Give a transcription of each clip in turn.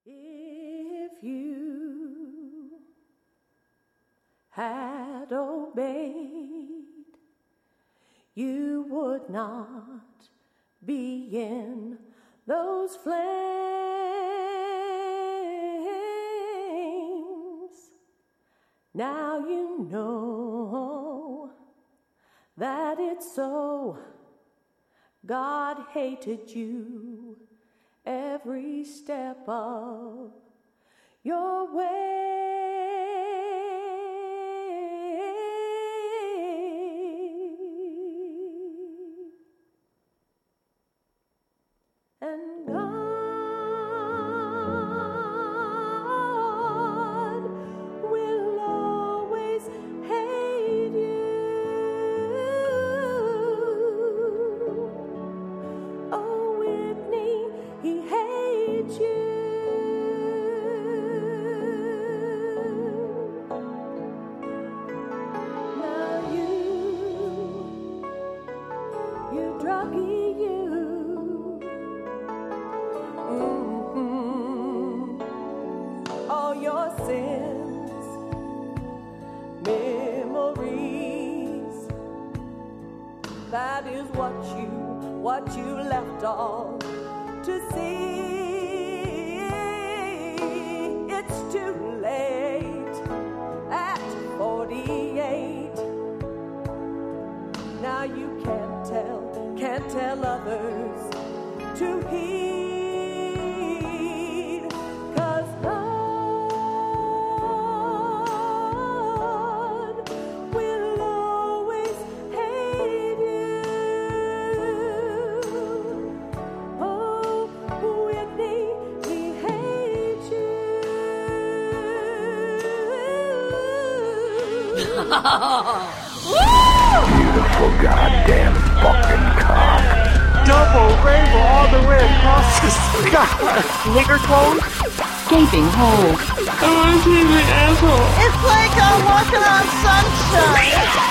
If you had obeyed, you would not be in those flames. Now you know that it's so. God hated you every step of your way. And God will always hate you. Oh, Whitney, he hates you. Now you druggie, you. All your sins, memories, that is what you left all to see. It's too late at 48. Now you can't tell others to heed, 'cause God will always hate you. Oh, Whitney, he hates you. Beautiful goddamn fucking cock. Double rainbow all the way across the sky. Nigger clothes. Gaping hole. I want to see the asshole. It's like I'm walking on sunshine.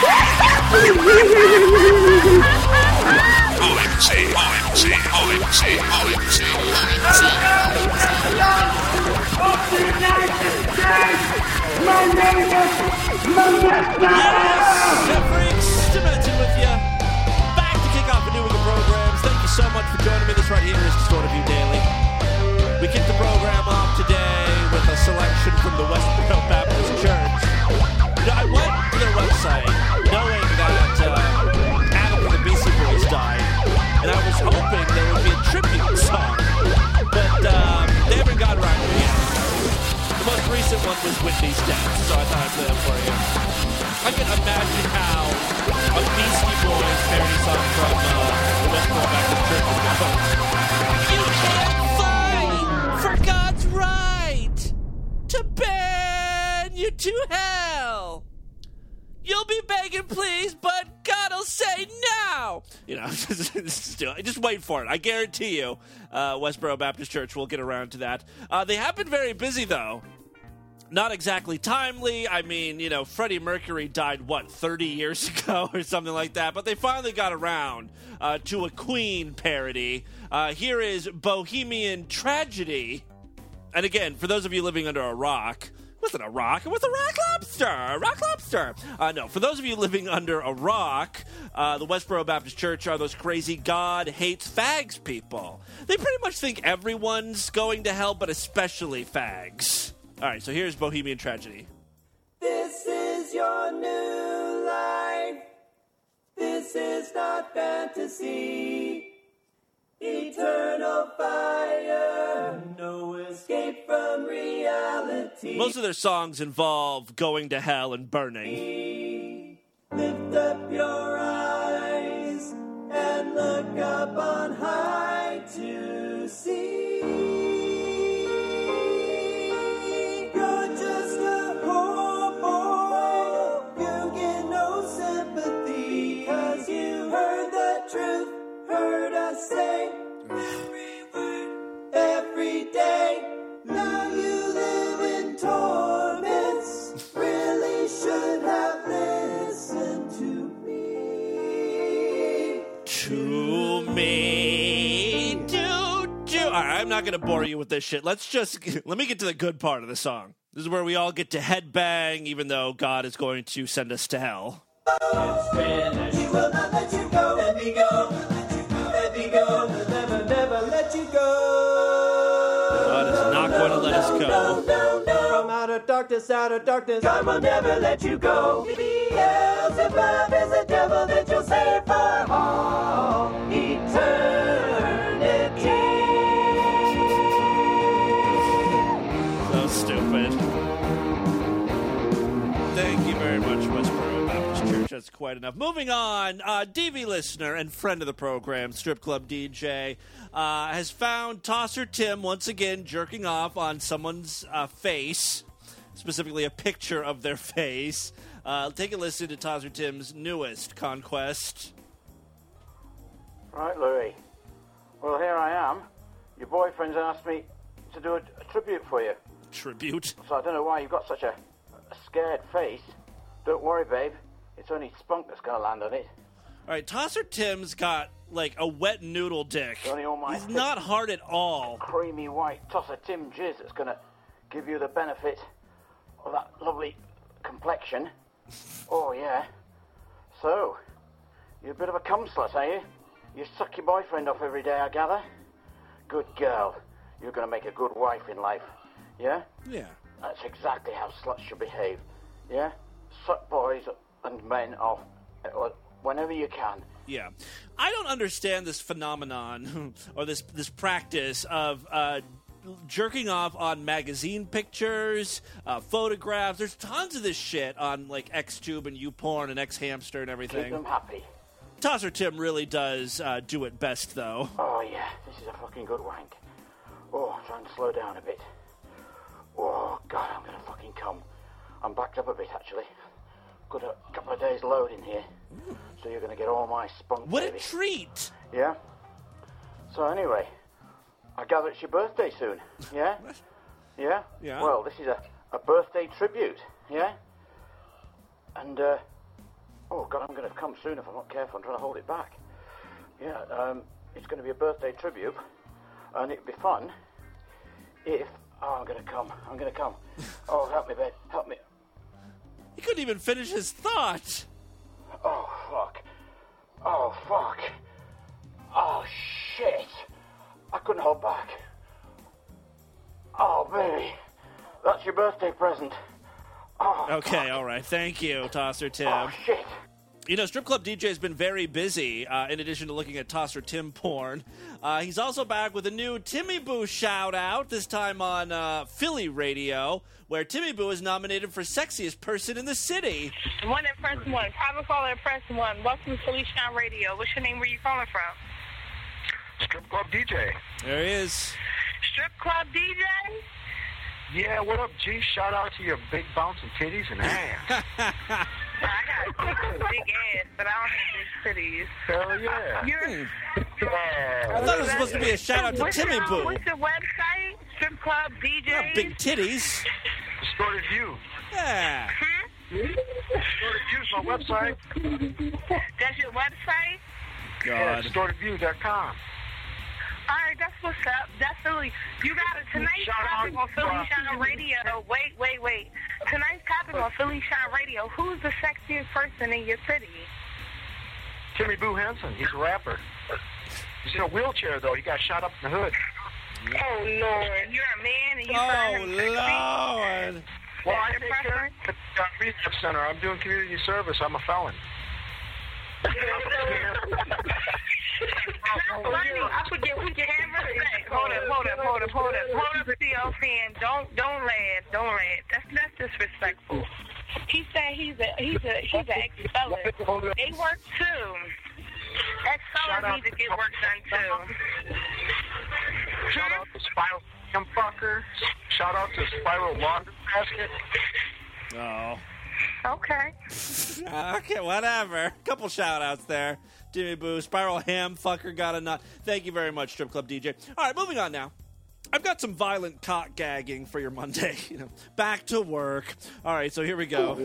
Freaks, Demented with you. Back to kick off a new week of programs. Thank you so much for joining me. This right here is Distorted View Daily. We kicked the program off today with a selection from the Westboro Baptist Church. You know, I went to their website knowing that Adam from the Beastie Boys died, and I was hoping there would be a tribute song, but they haven't got around to it yet. The most recent one was Whitney's death, so I thought I'd play it for you. I can imagine how a Beastie Boys parody song from the Westboro Baptist Church would go. You can't fight for God's right to ban you to hell. You'll be begging, please, but God'll say no. You know, just wait for it. I guarantee you, Westboro Baptist Church will get around to that. They have been very busy, though. Not exactly timely. I mean, you know, Freddie Mercury died, 30 years ago or something like that? But they finally got around to a Queen parody. Here is Bohemian Tragedy. And again, for those of you living under a rock, it wasn't a rock, it was a rock lobster. Rock lobster. No, for those of you living under a rock, the Westboro Baptist Church are those crazy God hates fags people. They pretty much think everyone's going to hell, but especially fags. All right, so here's Bohemian Tragedy. This is your new life. This is not fantasy. Eternal fire. No escape from reality. Most of their songs involve going to hell and burning. Lift up your eyes and look up on high to see. Say every word, every day. Now you live in torments. Really should have listened to me. To me. All right, not going to bore you with this shit. Let me get to the good part of the song. This is where we all get to headbang, even though God is going to send us to hell. He will not let you go. Let me go. Let me go. Never, never let you go. God is not going to let us go. No. From outer darkness, God will never let you go. Beelzebub is a devil that you'll save for all eternity. So stupid. Thank you very much, Westboro Baptist Church. That's quite enough. Moving on, DV listener and friend of the program, Strip Club DJ, has found Tosser Tim once again jerking off on someone's face, specifically a picture of their face. Take a listen to Tosser Tim's newest conquest. Right, Louis. Well, here I am. Your boyfriend's asked me to do a tribute for you. Tribute? So I don't know why you've got such a scared face. Don't worry, babe. It's only spunk that's going to land on it. All right, Tosser Tim's got, like, a wet noodle dick. Only all my He's not hard at all. Creamy white Tosser Tim jizz that's going to give you the benefit of that lovely complexion. Oh, yeah. So, you're a bit of a cum slut, are you? You suck your boyfriend off every day, I gather? Good girl. You're going to make a good wife in life. Yeah? Yeah. That's exactly how sluts should behave. Yeah? Suck boys and men off whenever you can. Yeah. I don't understand this phenomenon or this practice of jerking off on magazine pictures, photographs. There's tons of this shit on like XTube and YouPorn and XHamster and everything. Keep them happy. Tosser Tim really does do it best, though. Oh, yeah. This is a fucking good wank. Oh, try and slow down a bit. Oh, God, I'm going to fucking come. I'm backed up a bit, actually. Got a couple of days load in here. So you're going to get all my spunk, What baby. a treat! Yeah? So anyway, I gather it's your birthday soon, yeah? Yeah? Yeah. Well, this is a birthday tribute, yeah? And, oh, God, I'm going to come soon if I'm not careful. I'm trying to hold it back. Yeah, it's going to be a birthday tribute, and it'd be fun if... Oh, I'm going to come. Oh, help me, babe. Help me. He couldn't even finish his thought. Oh, fuck. Oh, fuck. Oh, shit. I couldn't hold back. Oh, baby. That's your birthday present. Oh, Okay, all right. Thank you, Tosser Tim. oh, shit. You know, Strip Club DJ has been very busy, in addition to looking at Tosser Tim porn. He's also back with a new Timmy Boo shout-out, this time on Philly radio, where Timmy Boo is nominated for Sexiest Person in the City. One at press one. Private caller at press one. Welcome to Philly Shine Radio. What's your name? Where you calling from? Strip Club DJ. There he is. Strip Club DJ? Yeah, what up, G? Shout out to your big bouncing titties and ass. I got a big ass, but I don't have big titties. Hell yeah. You're... I thought it was supposed to be a shout-out to What's Timmy your- Boo. What's your website? Strip Club DJ? Yeah, big titties. Distorted View. Yeah. Distorted View's my website. That's your website? Yeah, God. distortedview.com. All right, that's what's up. Definitely. You got it. Tonight's Shout out. topic on Philly Shine Radio. Wait. Tonight's topic on Philly Shine Radio. Who's the sexiest person in your city? Timmy Boo Henson. He's a rapper. He's in a wheelchair, though. He got shot up in the hood. Oh, Lord. You're a man and you Oh, find him sexy? Lord. Well, I That's take your care of preference? the rehab center. I'm doing community service. I'm a felon. I forget what you have respect. Hold up, CO fan. Don't laugh. That's disrespectful. He said he's an ex-felon. They work too. Ex-felons need to get work done too. Shout out to Spiral Kim Fucker. Shout out to Spiral Laundry Basket. Oh. Okay. Okay, whatever. Couple shout-outs there. Timmy Boo, Spiral Ham Fucker got a nut. Thank you very much, Strip Club DJ. All right, moving on now. I've got some violent cock gagging for your Monday. Back to work. All right, so here we go.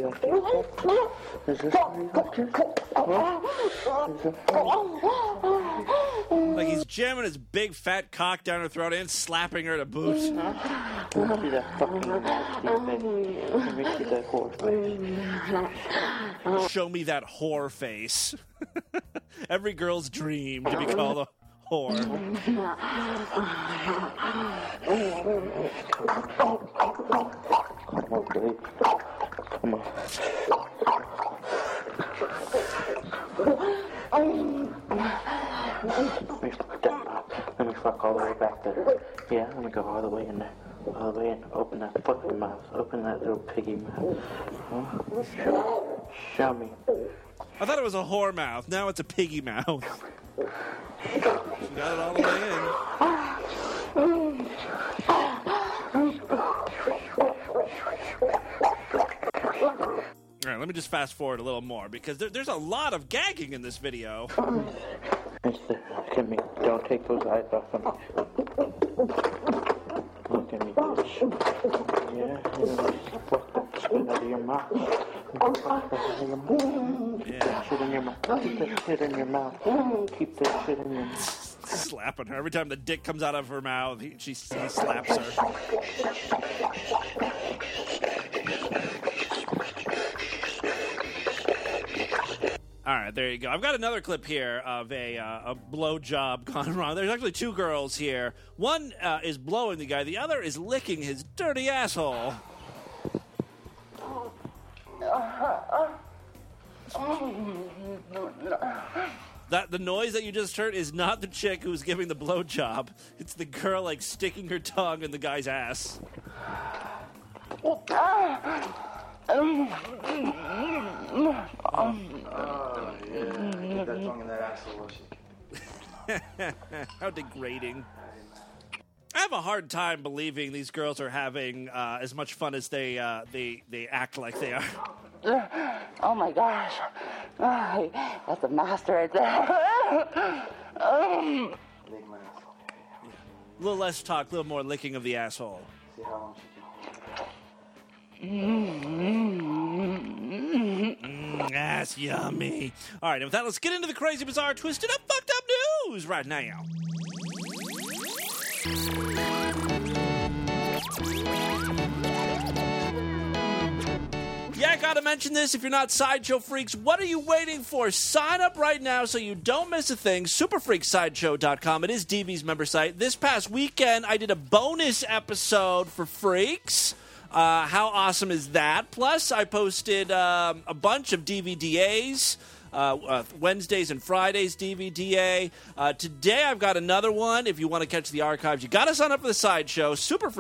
Like he's jamming his big fat cock down her throat and slapping her to boot. Let me see that fucking nasty face. Let me see that whore face. Show me that whore face. Every girl's dream to be called a whore. Come on, baby. Come on. Let me fuck that up. Let me fuck all the way back there. Yeah, let me go all the way in there. All the way in. Open that fucking mouth. Open that little piggy mouth. Huh? Show me. I thought it was a whore mouth. Now it's a piggy mouth. She got it all the way in. All right, let me just fast forward a little more because there's a lot of gagging in this video. Mister, look at me. Don't take those eyes off of me. Look at me, bitch. Yeah, fuck that shit out of your mouth. Fuck that out of your mouth. Keep that shit in your mouth. Keep that shit in your mouth. Keep that shit in your mouth. Slapping her. Every time the dick comes out of her mouth, he slaps her. All right, there you go. I've got another clip here of a blowjob gone wrong. There's actually two girls here. One is blowing the guy. The other is licking his dirty asshole. The noise that you just heard is not the chick who's giving the blowjob. It's the girl, like, sticking her tongue in the guy's ass. Get that tongue in that asshole. How degrading. I have a hard time believing these girls are having as much fun as they act like they are. Oh my gosh. Oh, that's a master right there. A little less talk, a little more licking of the asshole. See how long she That's yummy. All right, and with that, let's get into the crazy, bizarre, twisted up, fucked up news right now. Yeah, I gotta mention this. If you're not Sideshow Freaks, what are you waiting for? Sign up right now so you don't miss a thing. Superfreaksideshow.com. It is DV's member site. This past weekend, I did a bonus episode for Freaks. How awesome is that? Plus, I posted a bunch of DVDAs. Wednesdays and Fridays DVDA. Today I've got another one. If you want to catch the archives, you got to sign up for the Sideshow,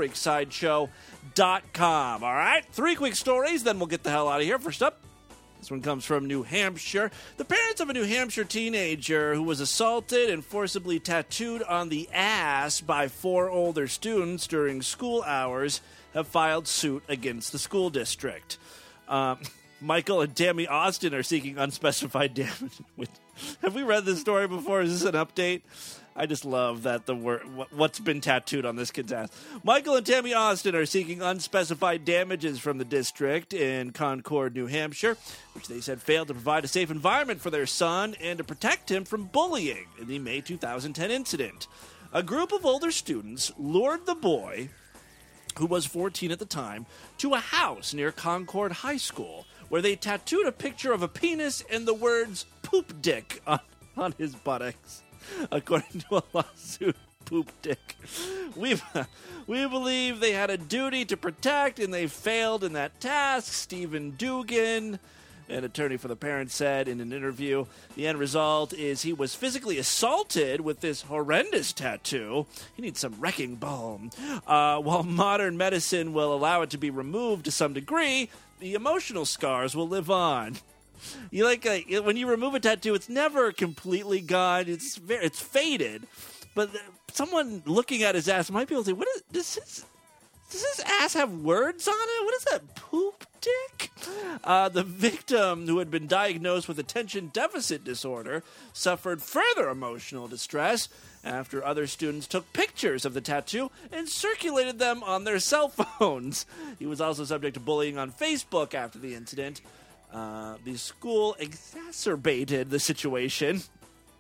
superfreaksideshow.com. All right, 3 quick stories, then we'll get the hell out of here. First up, this one comes from New Hampshire. The parents of a New Hampshire teenager who was assaulted and forcibly tattooed on the ass by 4 older students during school hours have filed suit against the school district. Michael and Tammy Austin are seeking unspecified damage. Have we read this story before? Is this an update? I just love that the word what's been tattooed on this kid's ass. Michael and Tammy Austin are seeking unspecified damages from the district in Concord, New Hampshire, which they said failed to provide a safe environment for their son and to protect him from bullying in the May 2010 incident. A group of older students lured the boy, who was 14 at the time, to a house near Concord High School, where they tattooed a picture of a penis and the words "poop dick" on his buttocks. According to a lawsuit, poop dick. We believe they had a duty to protect, and they failed in that task. Stephen Dugan, an attorney for the parents, said in an interview, the end result is he was physically assaulted with this horrendous tattoo. He needs some wrecking balm. While modern medicine will allow it to be removed to some degree, the emotional scars will live on. You when you remove a tattoo, it's never completely gone. It's faded. But someone looking at his ass might be able to say, does his ass have words on it? What is that, poop dick? The victim, who had been diagnosed with attention deficit disorder, suffered further emotional distress after other students took pictures of the tattoo and circulated them on their cell phones. He was also subject to bullying on Facebook after the incident. The school exacerbated the situation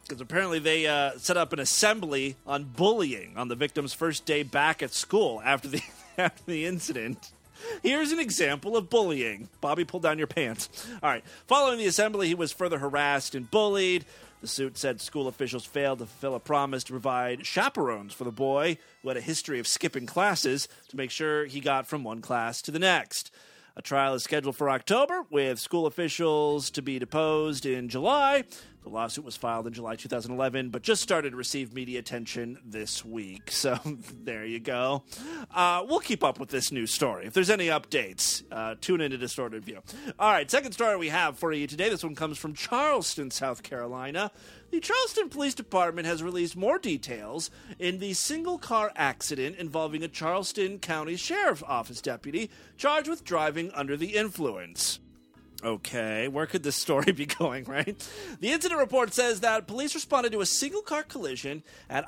because apparently they set up an assembly on bullying on the victim's first day back at school after the incident. Here's an example of bullying. Bobby, pull down your pants. All right. Following the assembly, he was further harassed and bullied. The suit said school officials failed to fulfill a promise to provide chaperones for the boy who had a history of skipping classes to make sure he got from one class to the next. A trial is scheduled for October, with school officials to be deposed in July. The lawsuit was filed in July 2011, but just started to receive media attention this week. So there you go. We'll keep up with this news story. If there's any updates, tune into Distorted View. All right, second story we have for you today. This one comes from Charleston, South Carolina. The Charleston Police Department has released more details in the single-car accident involving a Charleston County Sheriff's Office deputy charged with driving under the influence. Okay, where could this story be going, right? The incident report says that police responded to a single-car collision at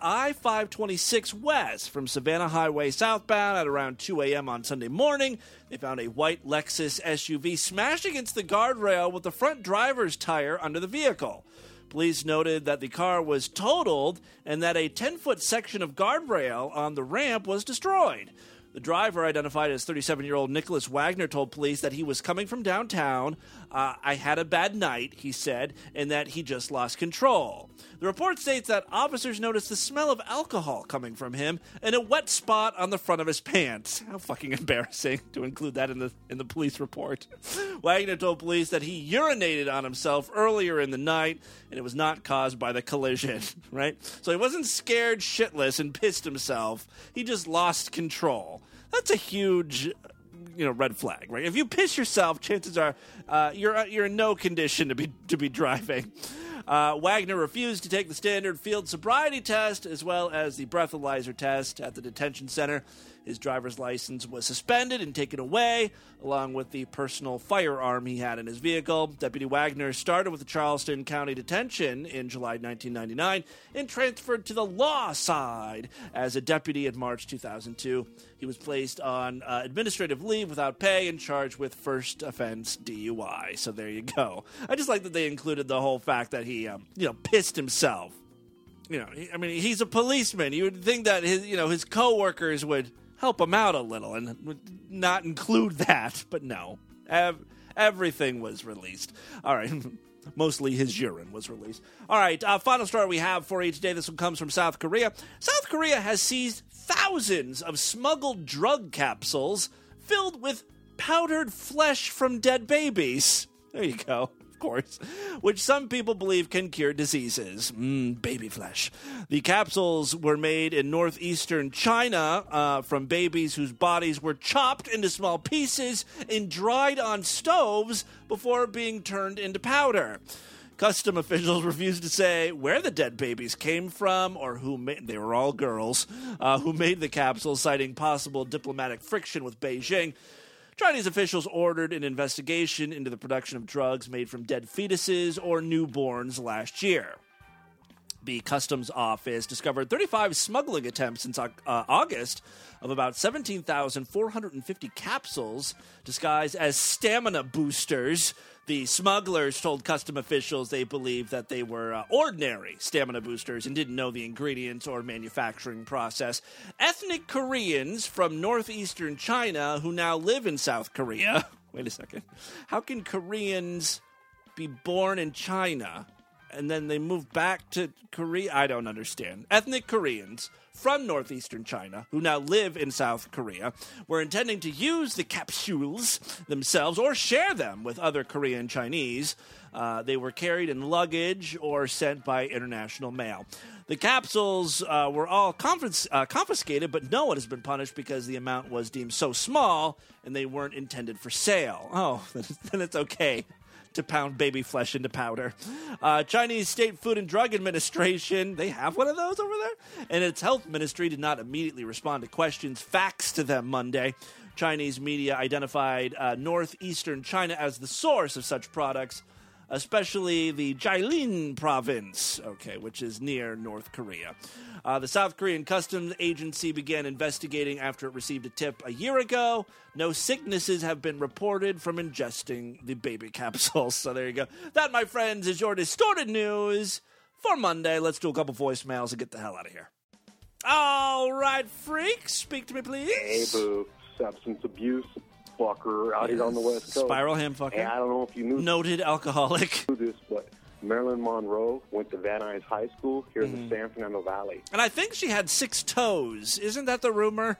I-526 West from Savannah Highway southbound at around 2 a.m. on Sunday morning. They found a white Lexus SUV smashed against the guardrail with the front driver's tire under the vehicle. Police noted that the car was totaled and that a 10-foot section of guardrail on the ramp was destroyed. The driver, identified as 37-year-old Nicholas Wagner, told police that he was coming from downtown. I had a bad night, he said, and that he just lost control. The report states that officers noticed the smell of alcohol coming from him and a wet spot on the front of his pants. How fucking embarrassing to include that in the police report. Wagner told police that he urinated on himself earlier in the night, and it was not caused by the collision, right? So he wasn't scared shitless and pissed himself. He just lost control. That's a huge, red flag, right? If you piss yourself, chances are you're in no condition to be driving. Wagner refused to take the standard field sobriety test as well as the breathalyzer test at the detention center. His driver's license was suspended and taken away, along with the personal firearm he had in his vehicle. Deputy Wagner started with the Charleston County Detention in July 1999 and transferred to the law side as a deputy in March 2002. He was placed on administrative leave without pay and charged with first offense DUI. So there you go. I just like that they included the whole fact that he, pissed himself. He's a policeman. You would think that his coworkers would help him out a little and would not include that, but no. Everything was released. All right. Mostly his urine was released. All right, final story we have for you today. This one comes from South Korea. South Korea has seized thousands of smuggled drug capsules filled with powdered flesh from dead babies. There you go. Course, which some people believe can cure diseases. Baby flesh. The capsules were made in northeastern China from babies whose bodies were chopped into small pieces and dried on stoves before being turned into powder. Custom officials refused to say where the dead babies came from or who made. They were all girls who made the capsules, citing possible diplomatic friction with Beijing. Chinese officials ordered an investigation into the production of drugs made from dead fetuses or newborns last year. The customs office discovered 35 smuggling attempts since August of about 17,450 capsules disguised as stamina boosters. The smugglers told custom officials they believed that they were ordinary stamina boosters and didn't know the ingredients or manufacturing process. Ethnic Koreans from northeastern China who now live in South Korea. Wait a second. How can Koreans be born in China and then they move back to Korea? I don't understand. Ethnic Koreans from northeastern China, who now live in South Korea, were intending to use the capsules themselves or share them with other Korean Chinese. They were carried in luggage or sent by international mail. The capsules were all confiscated, but no one has been punished because the amount was deemed so small and they weren't intended for sale. Oh, then it's okay to pound baby flesh into powder. Chinese State Food and Drug Administration, they have one of those over there? And its health ministry did not immediately respond to questions faxed to them Monday. Chinese media identified northeastern China as the source of such products, especially the Jilin province, which is near North Korea. The South Korean Customs Agency began investigating after it received a tip a year ago. No sicknesses have been reported from ingesting the baby capsules. So there you go. That, my friends, is your distorted news for Monday. Let's do a couple voicemails and get the hell out of here. All right, freaks, speak to me, please. Hey, boo. Substance abuse fucker out here on the West Coast. Spiral ham fucker. Hey, I don't know if you knew. Noted alcoholic. This, but Marilyn Monroe went to Van Nuys High School here in the San Fernando Valley. And I think she had 6 toes. Isn't that the rumor?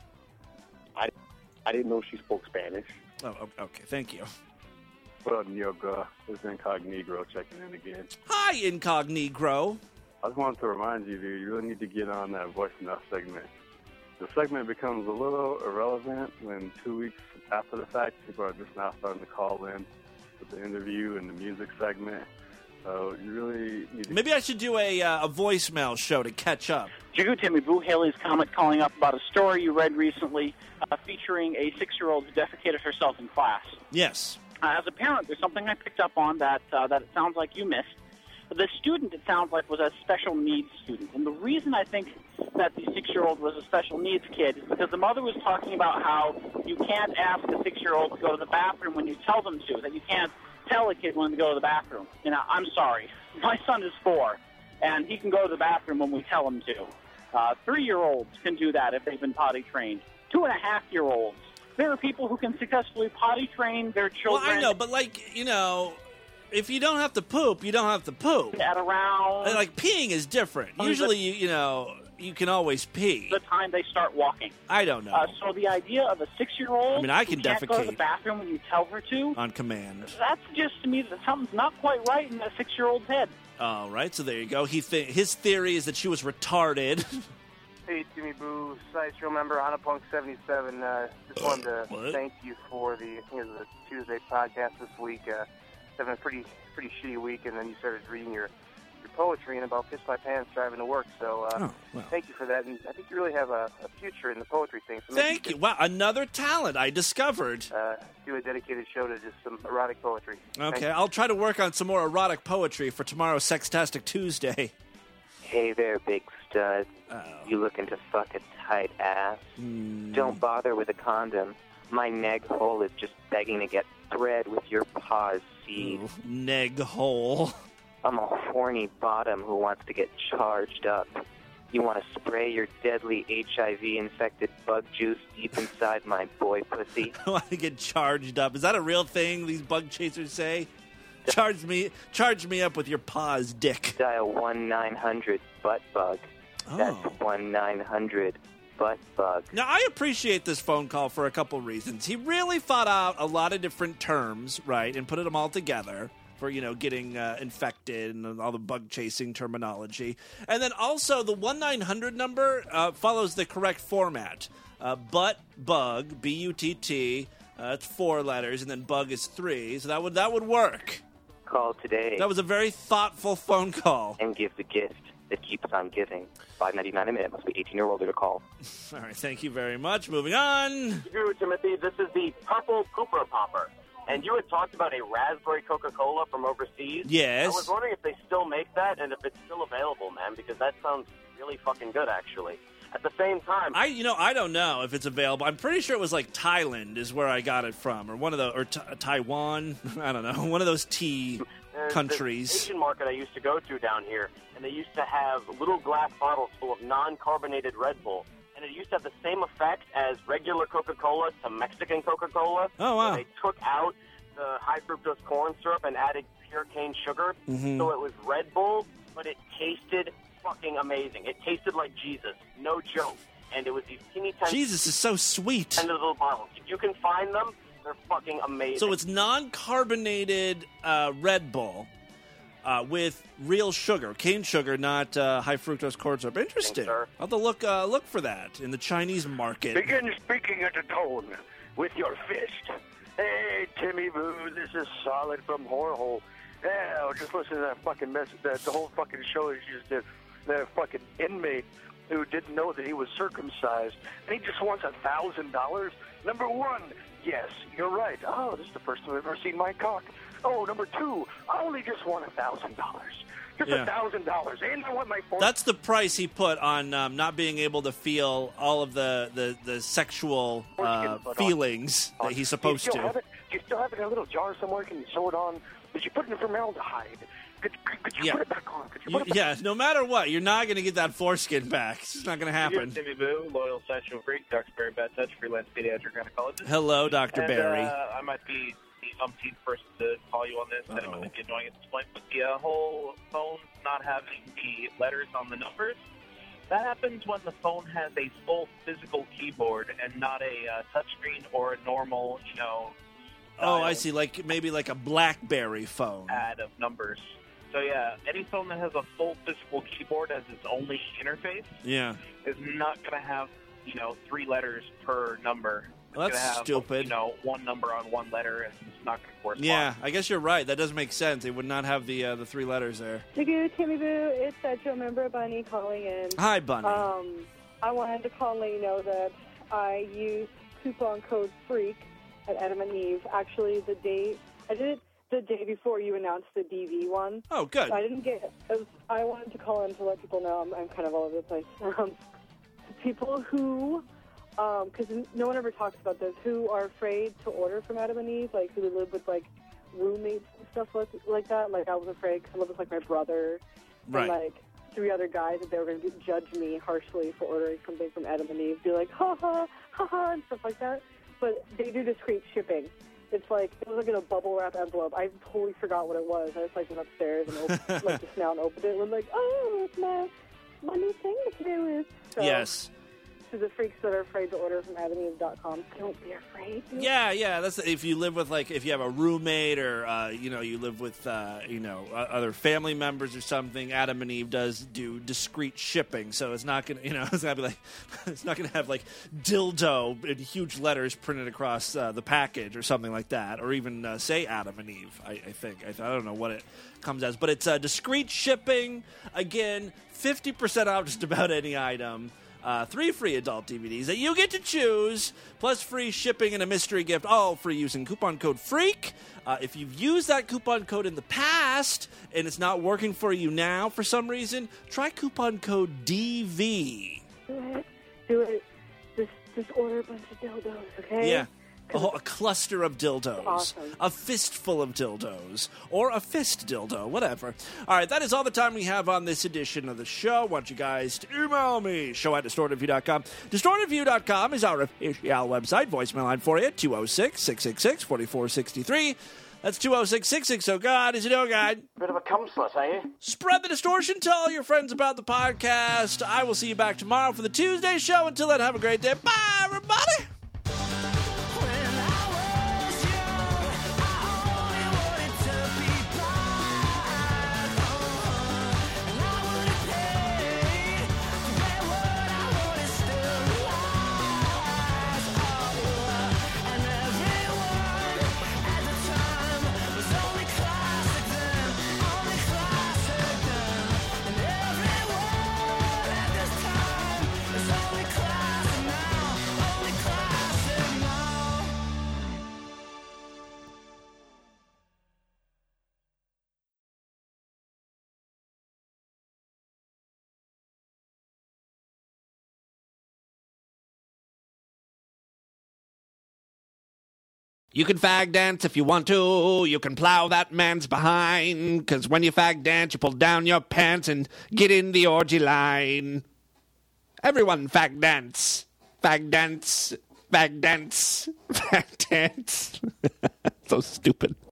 I didn't know she spoke Spanish. Oh, okay. Thank you. What up, Yoga? It's Incognito checking in again. Hi, Incognito. I just wanted to remind you, dude, you really need to get on that voice enough segment. The segment becomes a little irrelevant when 2 weeks after the fact, people are just now starting to call in with the interview and the music segment. So you really need to... Maybe I should do a voicemail show to catch up. Jigu Timmy Boo Haley's comment calling up about a story you read recently featuring a 6-year-old who defecated herself in class. Yes. As a parent, there's something I picked up on that it sounds like you missed. The student, it sounds like, was a special needs student. And the reason I think that the 6-year-old was a special needs kid is because the mother was talking about how you can't ask a 6-year-old to go to the bathroom when you tell them to, that you can't tell a kid when to go to the bathroom. You know, I'm sorry. My son is 4, and he can go to the bathroom when we tell him to. 3-year-olds can do that if they've been potty trained. 2.5-year-olds. There are people who can successfully potty train their children. Well, I know, but, like, you know, if you don't have to poop, you don't have to poop. At around... Like, peeing is different. Usually, you know, you can always pee. The time they start walking. I don't know. So the idea of a 6-year-old I mean, I can who can't go to the defecate. bathroom when you tell her to, On command. that suggests to me that something's not quite right in that 6-year-old's head. All right, so there you go. His theory is that she was retarded. Hey, Timmy Boo, Sideshow member, Hanapunk 77. Just wanted to thank you for the Tuesday podcast this week. Having a pretty shitty week, and then you started reading your poetry and about pissed my pants driving to work. So thank you for that, and I think you really have a future in the poetry thing. So Thank you. Wow, another talent I discovered. Do a dedicated show to just some erotic poetry. Okay, I'll try to work on some more erotic poetry for tomorrow's Sextastic Tuesday. Hey there, big stud. You looking to fuck a tight ass? Don't bother with a condom. My neg hole is just begging to get thread with your paws, see? Neg hole. I'm a horny bottom who wants to get charged up. You want to spray your deadly HIV-infected bug juice deep inside my boy pussy? I want to get charged up. Is that a real thing these bug chasers say? Charge me up with your paws, dick. Dial 1-900-BUTT-BUG. That's 1-900-BUTT-BUG. Now, I appreciate this phone call for a couple reasons. He really thought out a lot of different terms, right, and put them all together for, you know, getting infected and all the bug-chasing terminology. And then also the 1-900 number follows the correct format. Butt-bug, B-U-T-T, it's 4 letters, and then bug is 3, so that would work. Call today. That was a very thoughtful phone call. And give the gift that keeps on giving. $5.99 a minute. Must be 18 or older to call. All right, thank you very much. Moving on. Guru Timothy, this is the Purple Pooper Popper. And you had talked about a raspberry Coca-Cola from overseas. Yes. I was wondering if they still make that and if it's still available, man, because that sounds really fucking good, actually. At the same time, I don't know if it's available. I'm pretty sure it was like Thailand is where I got it from, or one of the Taiwan. I don't know, one of those tea countries. The Asian market I used to go to down here, and they used to have little glass bottles full of non-carbonated Red Bull, and it used to have the same effect as regular Coca-Cola to Mexican Coca-Cola. Oh wow! They took out the high fructose corn syrup and added pure cane sugar, so it was Red Bull, but it tasted fucking amazing. It tasted like Jesus, no joke. And it was these teeny tiny... Jesus is so sweet. 10 little bottles. If you can find them, they're fucking amazing. So it's non-carbonated Red Bull with real sugar, cane sugar, not high fructose corn syrup. Interesting. I'll have to look for that in the Chinese market. Begin speaking at a tone with your fist. Hey, Timmy Boo, this is Solid from Horhole. Yeah, just listen to that fucking message. The whole fucking show is just that fucking inmate who didn't know that he was circumcised, and he just wants $1,000. Number one, yes, you're right. Oh, this is the first time I've ever seen my cock. Oh, number two, I only just want $1,000. Just $1,000. And I want my... That's the price he put on not being able to feel all of the sexual feelings that he's supposed to. Do you still have it in a little jar somewhere? Can you sew it on? Did you put it in formaldehyde? Could you Yeah. put it back on? Could you put it back Yeah, no matter what, you're not going to get that foreskin back. It's just not going to happen. Timmy Boo, loyal sexual freak, Duxbury Bad Touch, freelance pediatric gynecologist. Hello, Dr. And, Barry. I might be the umpteenth person to call you on this, and it might be annoying at this point, but the whole phone not having the letters on the numbers, that happens when the phone has a full physical keyboard and not a touchscreen or a normal, Oh, I see. Maybe like a BlackBerry phone. pad of numbers. So yeah, any phone that has a full physical keyboard as its only interface Yeah. is not going to have, 3 letters per number. It's Well, that's gonna have, stupid. One number on one letter, and it's not going to correspond. Yeah, I guess you're right. That does make sense. They would not have the 3 letters there. Chigoo, Timmy Boo, it's Joe Member Bunny calling in. Hi, Bunny. I wanted to call and let you know that I used coupon code FREAK at Adam and Eve. Actually, I did it the day before you announced the DV one. Oh, good. So I wanted to call in to let people know I'm kind of all over the place. People who, because no one ever talks about this, who are afraid to order from Adam and Eve, like who live with like roommates and stuff like that. Like I was afraid because I live with like my brother Right. and like 3 other guys that they were going to judge me harshly for ordering something from Adam and Eve. Be like, ha ha, ha ha, and stuff like that. But they do discreet shipping. It was like in a bubble wrap envelope. I totally forgot what it was. I just went upstairs and just now and opened it and was like, oh, it's my new thing to play with. So, Yes. To the freaks that are afraid to order from AdamandEve.com, don't be afraid. Yeah. That's if you live with if you have a roommate or you live with other family members or something. Adam and Eve does do discreet shipping, so it's not gonna it's gonna be like it's not gonna have like dildo in huge letters printed across the package or something like that, or even say Adam and Eve. I think I don't know what it comes as, but it's discreet shipping. Again, 50% off just about any item. 3 free adult DVDs that you get to choose, plus free shipping and a mystery gift, all for using coupon code FREAK. If you've used that coupon code in the past and it's not working for you now for some reason, try coupon code DV. Do it. Just order a bunch of dildos, okay? Yeah. A cluster of dildos. Awesome. A fistful of dildos. Or a fist dildo. Whatever. All right, that is all the time we have on this edition of the show. I want you guys to email me. show@distortedview.com. Distortedview.com is our official website. Voicemail line for you. 206-666-4463. That's 206-660-GOD. Is it God? Bit of a cum slut, are you? Spread the distortion. Tell all your friends about the podcast. I will see you back tomorrow for the Tuesday show. Until then, have a great day. Bye, everybody. You can fag dance if you want to. You can plow that man's behind. 'Cause when you fag dance, you pull down your pants and get in the orgy line. Everyone fag dance. Fag dance. Fag dance. Fag dance. So stupid.